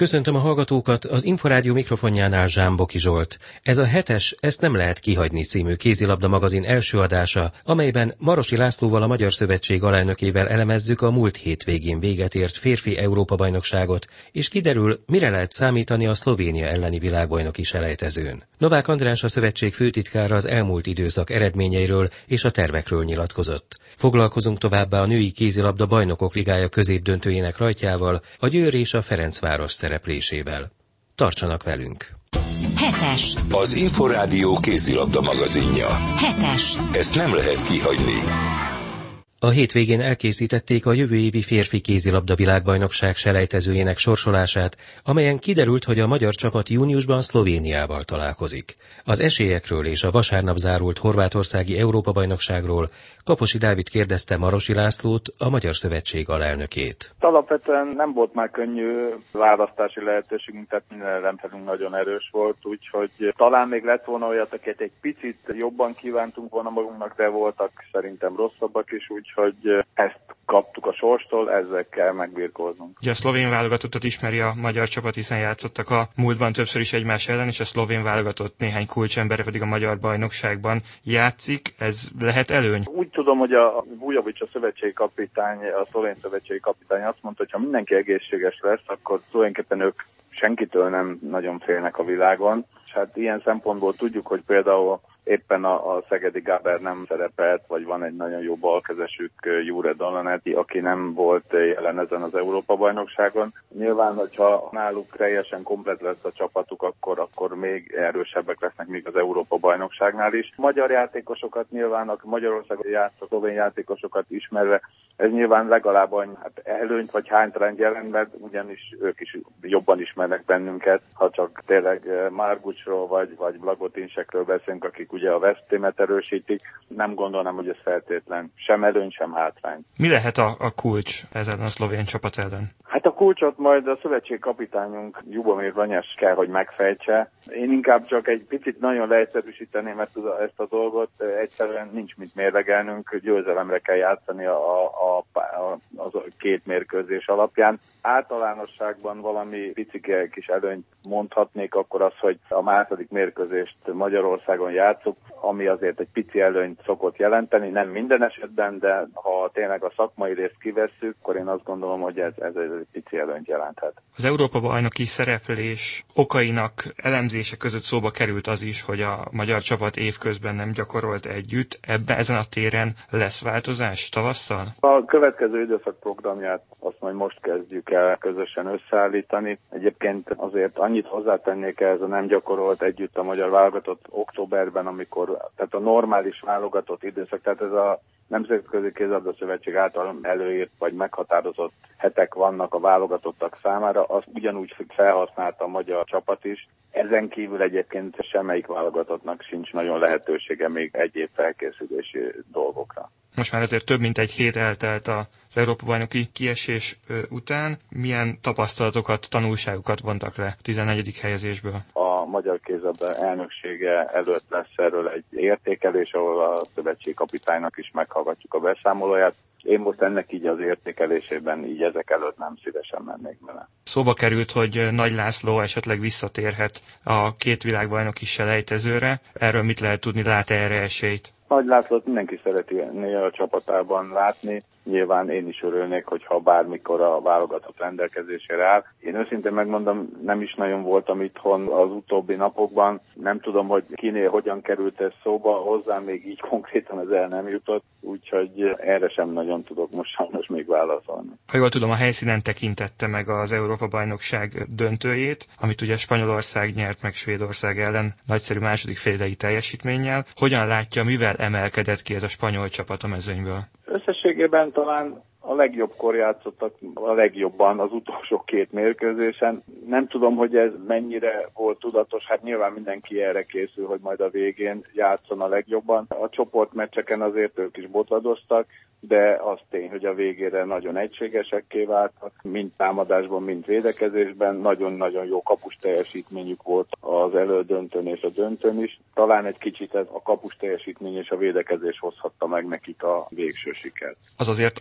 Köszöntöm a hallgatókat, az Inforádió mikrofonjánál Zsámboki Zsolt. Ez a 7-es Ezt nem lehet kihagyni című kézilabda magazin első adása, amelyben Marosi Lászlóval, a Magyar Szövetség alelnökével elemezzük a múlt hétvégén véget ért férfi Európa-bajnokságot, és kiderül, mire lehet számítani a Szlovénia elleni világbajnoki selejtezőn. Novák András, a szövetség főtitkára az elmúlt időszak eredményeiről és a tervekről nyilatkozott. Foglalkozunk továbbá a női kézilabda bajnokok ligája középdöntőjének rajtjával, a Győr és a Ferencváros szereplésével. Tartsanak velünk! 7-es. Az Inforádió kézilabda magazinja. 7-es. Ezt nem lehet kihagyni. A hétvégén elkészítették a jövő évi férfi kézilabda világbajnokság selejtezőjének sorsolását, amelyen kiderült, hogy a magyar csapat júniusban Szlovéniával találkozik. Az esélyekről és a vasárnap zárult horvátországi Európa-bajnokságról Kaposi Dávid kérdezte Marosi Lászlót, a Magyar Szövetség alelnökét. Alapvetően nem volt már könnyű választási lehetőségünk, tehát minden ellenfelünk nagyon erős volt, úgyhogy talán még lett volna olyat, akiket egy picit jobban kívántunk volna magunknak, de voltak szerintem rosszabbak is, úgyhogy ezt kaptuk a sorstól, ezzel kell megbirkóznunk. Ugye a szlovén válogatottat ismeri a magyar csapat, hiszen játszottak a múltban többször is egymás ellen, és a szlovén válogatott néhány kulcsembere pedig a magyar bajnokságban játszik. Ez lehet előny? Úgy tudom, hogy a Vujović, a szövetségi kapitány, a szlovén szövetségi kapitány azt mondta, hogy ha mindenki egészséges lesz, akkor tulajdonképpen ők senkitől nem nagyon félnek a világon. És hát ilyen szempontból tudjuk, hogy például éppen a szegedi Gáber nem szerepelt, vagy van egy nagyon jó balkezesük, Jure Dalanetti, aki nem volt jelen ezen az Európa-bajnokságon. Nyilván, hogyha náluk teljesen komplet lesz a csapatuk, akkor még erősebbek lesznek még az Európa-bajnokságnál is. Magyar játékosokat nyilván, a Magyarországon játszó szlovén játékosokat ismerve, ez nyilván legalább előnyt vagy hánytalányt jelent, mert ugyanis ők is jobban ismernek bennünket, ha csak tényleg Margucsról vagy Blagotinsekről beszélünk, akik ugye a Veszprémet erősítik, nem gondolnám, hogy ez feltétlen sem előny, sem hátrány. Mi lehet a kulcs ezen a szlovén csapat ellen? Hát a kulcsot majd a szövetség kapitányunk Ljubomir Vanyes kell, hogy megfejtse. Én inkább csak egy picit nagyon leegyszerűsíteném ezt a dolgot, egyszerűen nincs mit mérlegelnünk, győzelemre kell játszani a két mérkőzés alapján. Általánosságban valami picike kis előnyt mondhatnék, akkor az, hogy a második mérkőzést Magyarországon játszuk, ami azért egy pici előnyt szokott jelenteni, nem minden esetben, de ha tényleg a szakmai részt kivesszük, akkor én azt gondolom, hogy ez egy pici előnyt jelenthet. Az Európa-bajnoki szereplés okainak elemzése között szóba került az is, hogy a magyar csapat évközben nem gyakorolt együtt. Ezen a téren lesz változás tavasszal? A következő időszak programját azt majd most kezdjük el közösen összeállítani. Egyébként azért annyit hozzátennék ehhez a nem gyakorolt együtt a magyar válogatott októberben, tehát a normális válogatott időszak, tehát ez a Nemzetközi Kézilabda Szövetség által előírt vagy meghatározott hetek vannak a válogatottak számára, azt ugyanúgy felhasználta a magyar csapat is. Ezen kívül egyébként semmelyik válogatottnak sincs nagyon lehetősége még egyéb felkészülési dolgokra. Most már azért több mint egy hét eltelt az Európa-bajnoki kiesés után. Milyen tapasztalatokat, tanulságokat vontak le a 14. helyezésből? A magyar kézilabda elnöksége előtt lesz erről egy értékelés, ahol a szövetség kapitánynak is meghallgatjuk a beszámolóját. Én most ennek így az értékelésében így ezek előtt nem szívesen mennék bele. Szóba került, hogy Nagy László esetleg visszatérhet a két világbajnoki selejtezőre. Erről mit lehet tudni, lát erre esélyt? Nagy Lászlót mindenki szereti a csapatában látni. Nyilván én is örülnék, hogyha bármikor a válogatott rendelkezésére áll. Én őszintén megmondom, nem is nagyon voltam itthon az utóbbi napokban. Nem tudom, hogy kinél hogyan került ez szóba, hozzám még így konkrétan ez el nem jutott, úgyhogy erre sem nagyon tudok most sajnos még válaszolni. Ha jól tudom, a helyszínen tekintette meg az Európa-bajnokság döntőjét, amit ugye Spanyolország nyert meg Svédország ellen nagyszerű második félidei teljesítménnyel. Hogyan látja, mivel emelkedett ki ez a spanyol csapat a mezőnyből? Összességében talán a legjobbkor játszottak a legjobban az utolsó két mérkőzésen. Nem tudom, hogy ez mennyire volt tudatos, hát nyilván mindenki erre készül, hogy majd a végén játszon a legjobban. A csoportmeccseken azért ők is botladoztak, de az tény, hogy a végére nagyon egységesekké váltak, mind támadásban, mind védekezésben. Nagyon-nagyon jó kapus teljesítményük volt az elődöntőn és a döntőn is. Talán egy kicsit ez a kapus teljesítmény és a védekezés hozhatta meg nekik a végső sikert. Az azért adhat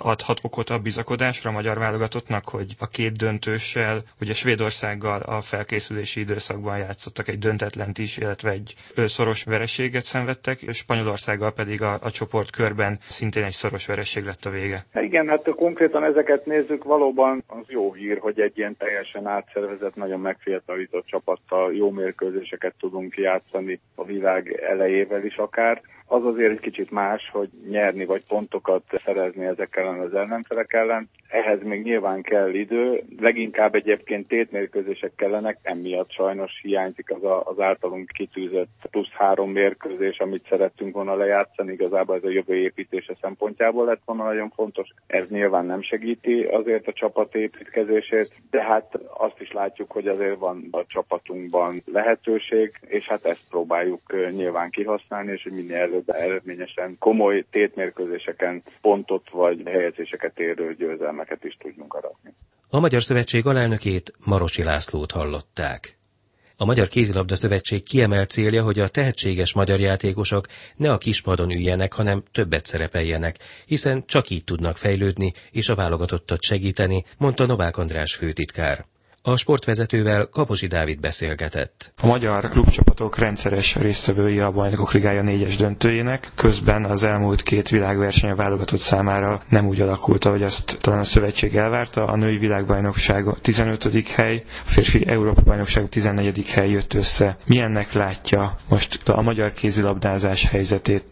okot a bizakodásra a magyar válogatottnak, hogy a két döntőssel, ugye Svédországgal a felkészülési időszakban játszottak egy döntetlent is, illetve egy szoros vereséget szenvedtek, és Spanyolországgal pedig a csoportkörben szintén egy szoros vereség lett a vége. Igen, hát konkrétan ezeket nézzük, valóban az jó hír, hogy egy ilyen teljesen átszervezett, nagyon megfiatalított csapattal jó mérkőzéseket tudunk játszani a világ elejével is akár. Az azért egy kicsit más, hogy nyerni vagy pontokat szerezni ezek ellen az ellenfelek ellen. Ehhez még nyilván kell idő, leginkább egyébként tétmérkőzések kellenek, emiatt sajnos hiányzik az általunk kitűzött +3 mérkőzés, amit szerettünk volna lejátszani, igazából ez a jövő építése szempontjából lett volna nagyon fontos. Ez nyilván nem segíti azért a csapat építkezését, de hát azt is látjuk, hogy azért van a csapatunkban lehetőség, és hát ezt próbáljuk nyilván kihasználni, és hogy minél előbb eredményesen komoly tétmérkőzéseken pontot vagy helyezéseket érő győzelmeket is tudjunk aratni. A Magyar Szövetség alelnökét, Marosi Lászlót hallották. A Magyar Kézilabda Szövetség kiemelt célja, hogy a tehetséges magyar játékosok ne a kispadon üljenek, hanem többet szerepeljenek, hiszen csak így tudnak fejlődni és a válogatottat segíteni, mondta Novák András főtitkár. A sportvezetővel Kaposi Dávid beszélgetett. A magyar klubcsapatok rendszeres résztvevői a Bajnokok Ligája 4-es döntőjének, közben az elmúlt 2 világverseny a válogatott számára nem úgy alakult, ahogy azt talán a szövetség elvárta. A női világbajnokság 15. hely, a férfi Európa-bajnokság 14. hely jött össze. Milyennek látja most a magyar kézilabdázás helyzetét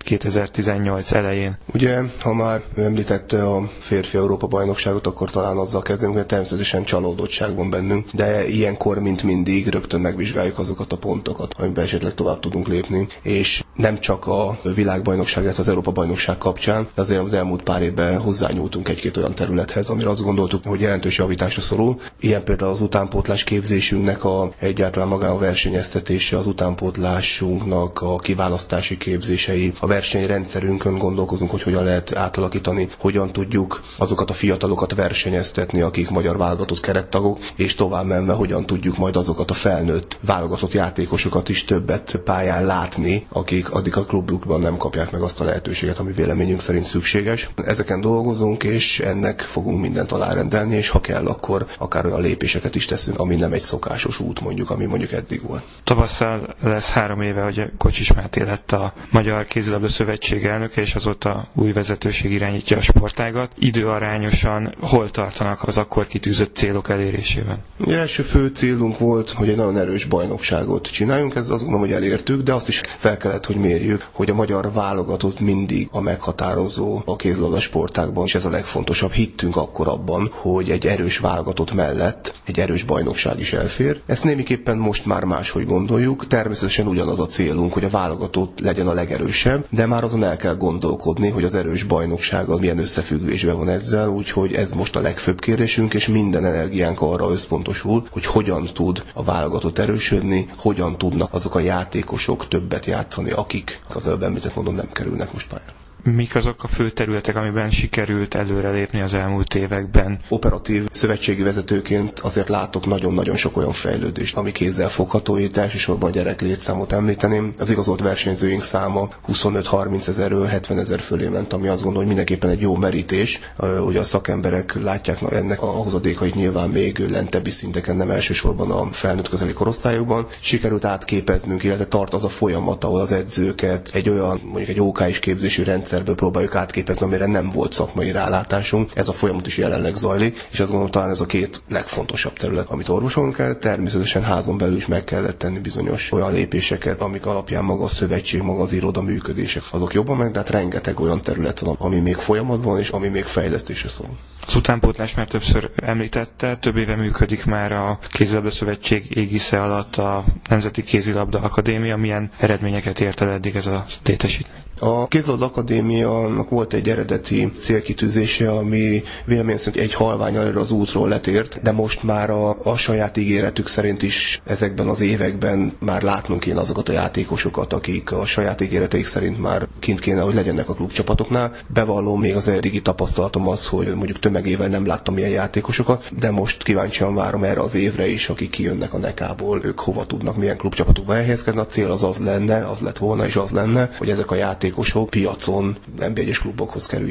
2018 elején? Ugye, ha már említette a férfi Európa-bajnokságot, akkor talán azzal kezdünk, hogy természetesen csalódottság van bennünk. De ilyenkor, mint mindig, rögtön megvizsgáljuk azokat a pontokat, amiben esetleg tovább tudunk lépni. És nem csak a világbajnokság, illetve az Európa-bajnokság kapcsán, de azért az elmúlt pár évben hozzányúltunk egy-két olyan területhez, amire azt gondoltuk, hogy jelentős javításra szorul. Ilyen például az utánpótlás képzésünknek egyáltalán maga a versenyeztetése, az utánpótlásunknak a kiválasztási képzései, a versenyrendszerünkön gondolkozunk, hogy hogyan lehet átalakítani, hogyan tudjuk azokat a fiatalokat versenyeztetni, akik magyar válogatott kerettagok, és tovább menve hogyan tudjuk majd azokat a felnőtt válogatott játékosokat is többet pályán látni, akik addig a klubjukban nem kapják meg azt a lehetőséget, ami véleményünk szerint szükséges. Ezeken dolgozunk, és ennek fogunk mindent alárendelni, és ha kell, akkor akár olyan lépéseket is teszünk, ami nem egy szokásos út ami mondjuk eddig volt. Tavasszal lesz 3 éve, hogy Kocsis Máté lett a Magyar Kézilabda Szövetség elnöke, és azóta új vezetőség irányítja a sportágat. Időarányosan hol tartanak az akkor kitűzött célok elérésével? Első fő célunk volt, hogy egy nagyon erős bajnokságot csináljunk, ez azt gondolom, hogy elértük, de azt is fel kellett, hogy mérjük, hogy a magyar válogatott mindig a meghatározó a kézilabda sportágban, és ez a legfontosabb. Hittünk akkor abban, hogy egy erős válogatott mellett egy erős bajnokság is elfér. Ezt némiképpen most már máshogy gondoljuk, természetesen ugyanaz a célunk, hogy a válogatott legyen a legerősebb, de már azon el kell gondolkodni, hogy az erős bajnokság az milyen összefüggésben van ezzel, úgyhogy ez most a legfőbb kérdésünk, és minden energiánk arra összpontosul, hogy hogyan tud a válogatott erősödni, hogyan tudnak azok a játékosok többet játszani, akik az előbb említett módon nem kerülnek most pályára. Mik azok a fő területek, amiben sikerült előrelépni az elmúlt években? Operatív szövetségi vezetőként azért látok nagyon-nagyon sok olyan fejlődést, ami kézzel fogható, itt elsősorban a gyerek létszámot említeném. Az igazolt versenyzőink száma 25-30 ezerről 70 ezer fölé ment, ami azt gondolom, hogy mindenképpen egy jó merítés. Ugye a szakemberek látják ennek a hozadékait nyilván még lentebbi szinteken, nem elsősorban a felnőtt közeli korosztályokban. Sikerült átképeznünk, illetve tart az a folyamat, ahol az edzőket egy olyan, mondjuk egy OK-s képzési rendszerből próbáljuk átképezni, amire nem volt szakmai rálátásunk. Ez a folyamat is jelenleg zajlik, és azt gondolom, talán ez a 2 legfontosabb terület, amit orvosolnunk kell. Természetesen házon belül is meg kellett tenni bizonyos olyan lépéseket, amik alapján maga a szövetség, maga az iroda működések. Azok jobban meg, de hát rengeteg olyan terület van, ami még folyamatban, és ami még fejlesztésre szól. Az utánpótlás már többször említette, több éve működik már a Kézilabda Szövetség égisze alatt a Nemzeti Kézilabda Akadémia. Milyen eredményeket ért el eddig ez a létesítmény? A Kézilabda Akadémiának volt egy eredeti célkitűzése, ami véleményem szerint egy halvánnyal erre az útról letért, de most már a saját ígéretük szerint is ezekben az években már látnunk kéne azokat a játékosokat, akik a saját ígéreteik szerint már kint kéne, hogy legyenek a klubcsapatoknál. Bevallom, még az eddigi tapasztalatom az, hogy mondjuk tömegével nem láttam ilyen játékosokat, de most kíváncsian várom erre az évre is, akik kijönnek a NEK-ból, ők hova tudnak, milyen klubcsapatokba elhelyezkedni. A cél az lenne, az lett volna és az lenne, hogy ezek a játékosok piacon NB1-es klubokhoz kerüljenek.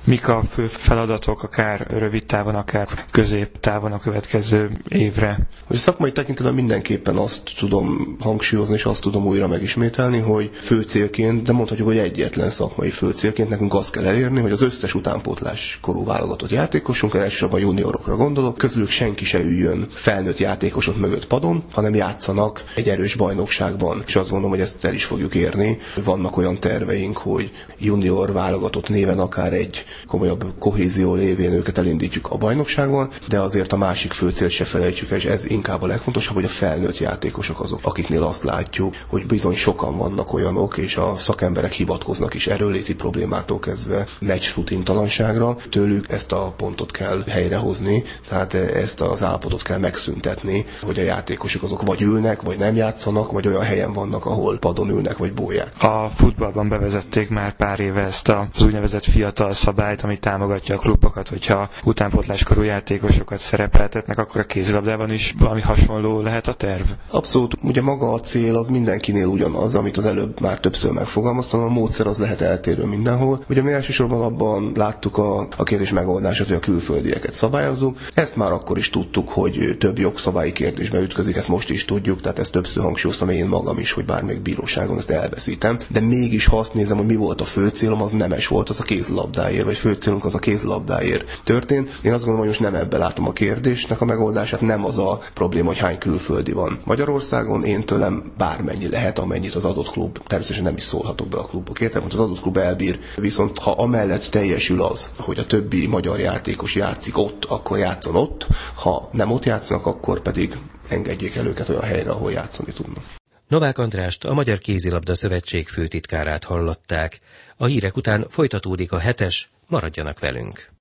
Mik a fő feladatok, akár rövid távon, akár középtávon a következő évre? A szakmai tekintetben mindenképpen azt tudom hangsúlyozni, és azt tudom újra megismételni, hogy fő célként, de mondhatjuk, hogy egyetlen szakmai fő célként nekünk azt kell elérni, hogy az összes utánpótlás korú válogatott játékosunk, elsősorban juniorokra gondolok, közülük senki se üljön felnőtt játékosok mögött padon, hanem játszanak egy erős bajnokságban. És azt gondolom, hogy ezt el is fogjuk érni. Vannak olyan terveink, hogy junior válogatott néven akár egy komolyabb kohézió lévén őket elindítjuk a bajnokságban, de azért a másik fő célt se felejtsük, és ez inkább a legfontosabb, hogy a felnőtt játékosok azok, akiknél azt látjuk, hogy bizony sokan vannak olyanok, és a szakemberek hivatkoznak is erőléti problémáktól kezdve meccs rutintalanságra. Tőlük ezt a pontot kell helyrehozni, tehát ezt az állapotot kell megszüntetni, hogy a játékosok azok vagy ülnek, vagy nem játszanak, vagy olyan helyen vannak, ahol padon ülnek, vagy bóják. A futballban bevezették már pár éve ezt az úgynevezett fiatal szabályt, ami támogatja a klubokat, hogyha utánpótláskorú játékosokat szerepeltetnek, akkor a kézilabdában is valami hasonló lehet a terv? Abszolút. Ugye maga a cél az mindenkinél ugyanaz, amit az előbb már többször megfogalmaztam, a módszer az lehet eltérő mindenhol. Ugye mi elsősorban abban láttuk a kérdés megoldását, hogy a külföldieket szabályozunk. Ezt már akkor is tudtuk, hogy több jogszabályi kérdésbe ütközik, ezt most is tudjuk, tehát ezt többször hangsúlyoztam én magam is, hogy bármelyik bíróságon ezt elveszítem. De mégis, ha azt nézem, hogy mi volt a fő célom, az nemes volt, az a kézilabdáért, vagy fő célunk az a kézilabdáért történt. Én azt gondolom, hogy most nem ebbe látom a kérdésnek a megoldását, nem az a probléma, hogy hány külföldi van Magyarországon, én tőlem bármennyi lehet, amennyit az adott klub, természetesen nem is szólhatok be a klubokért, mert az adott klub elbír, viszont ha amellett teljesül az, hogy a többi magyar játékos játszik ott, akkor játszon ott, ha nem ott játszanak, akkor pedig engedjék el őket olyan helyre, ahol játszani tudnak. Novák Andrást, a Magyar Kézilabda Szövetség főtitkárát hallották. A hírek után folytatódik a hetes, maradjanak velünk.